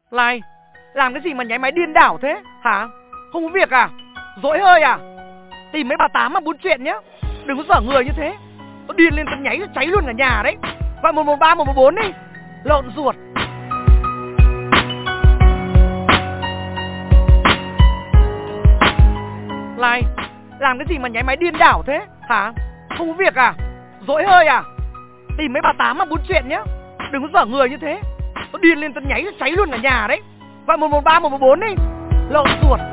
Này, làm cái gì mà nháy máy điên đảo thế? Hả? Không có việc à? Dỗi hơi à? Tìm mấy bà tám mà buôn chuyện nhá. Đừng có dở người như thế. Nó điên lên tao nháy cháy luôn cả nhà đấy. Gọi 113 114 đi. Lộn ruột. Này, làm cái gì mà nháy máy điên đảo thế? Hả? Không có việc à? Dỗi hơi à? Tìm mấy bà tám mà buôn chuyện nhá. Đừng có dở người như thế. Nó điên lên tao nháy cháy luôn cả nhà đấy. Gọi 113 114 đi. Lộn ruột.